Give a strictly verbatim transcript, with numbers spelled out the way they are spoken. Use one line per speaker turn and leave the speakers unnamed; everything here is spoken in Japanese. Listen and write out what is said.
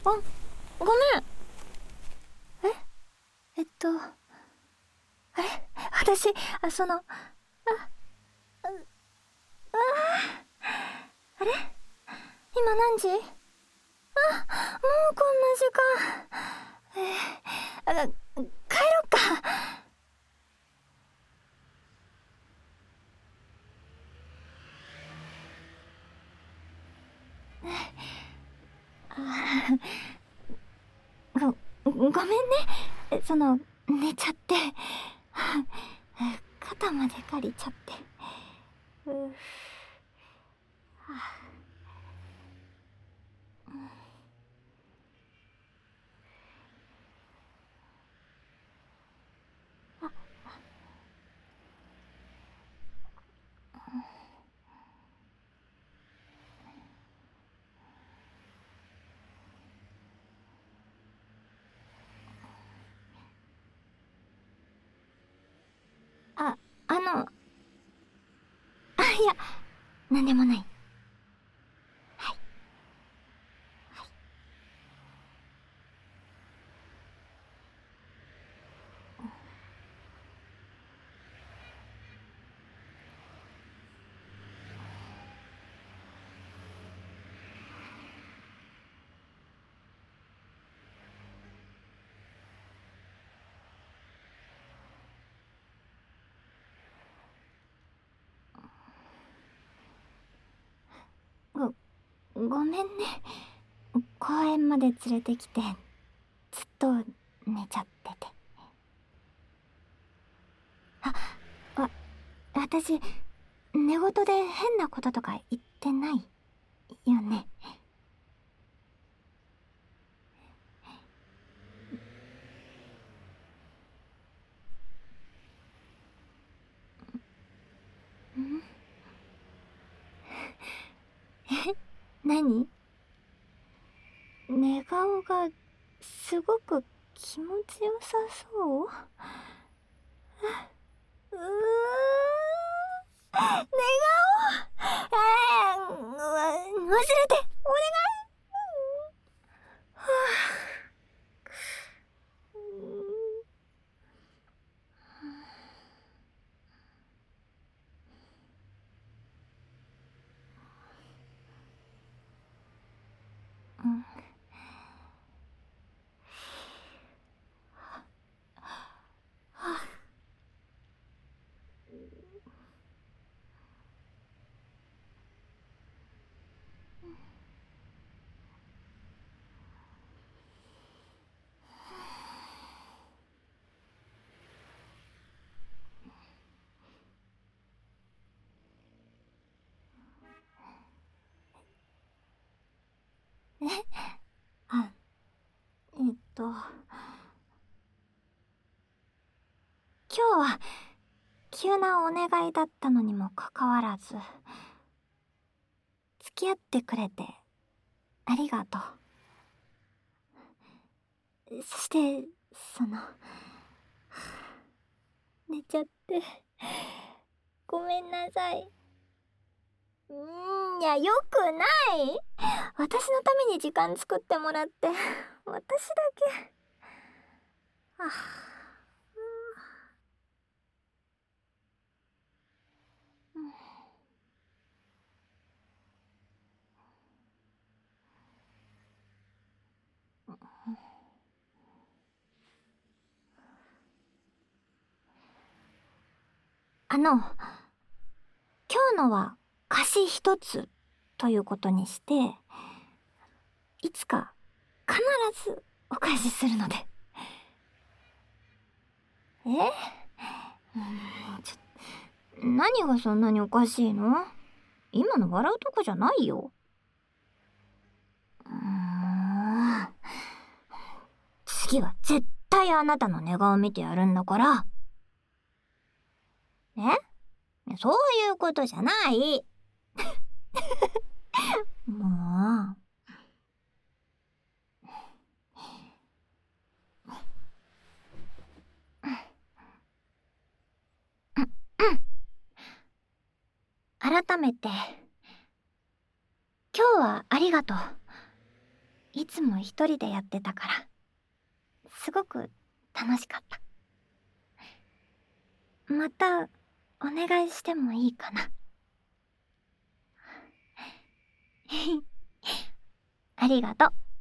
あ、ごめん。ええっと、あれ私、あ、その、あ、あ、ああれ今何時？あ、もうこんな時間。えー、あ、帰ろっか。ご、ごめんね。その、寝ちゃって。肩まで借りちゃって。ううあ、あの、あ、いや、なんでもない。はい。ご、ごめんね。公園まで連れてきて、ずっと寝ちゃってて。あ、わ、私、寝言で変なこととか言ってないよね。ん？え、何？寝顔がすごく気持ちよさそう？うー寝顔、えー、うわ忘れて、お願い。はあ、うん、え、あ、えっと、今日は急なお願いだったのにもかかわらず、付き合ってくれてありがとう。そして、その、寝ちゃって、ごめんなさい。うーん、いや、よくない。私のために時間作ってもらって、私だけ。あ、うん、あの、今日のは貸し一つということにして、いつか必ずお返しするので。え？うーん、ちょ、何がそんなにおかしいの？今の笑うとこじゃないよ。うーん。次は絶対あなたの寝顔見てやるんだから。え？そういうことじゃない。もう。改めて、今日はありがとう。 いつも一人でやってたから、すごく楽しかった。またお願いしてもいいかな。ありがとう。